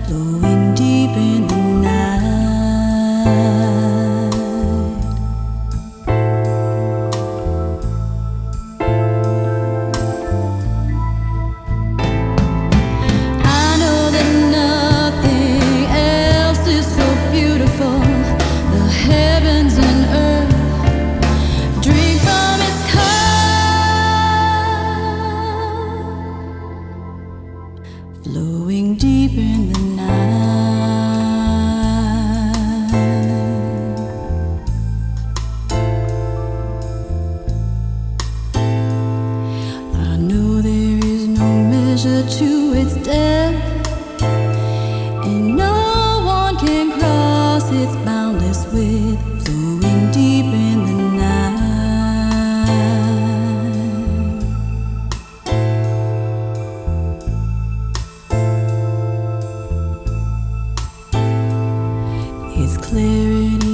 flowing deep in the night. I know that nothing else is so beautiful. The heavens and earth drink from its cup, flowing deep in the night. I know there is no measure to its depth, and no one can cross its boundless width, flowing deep in the night. Its clarity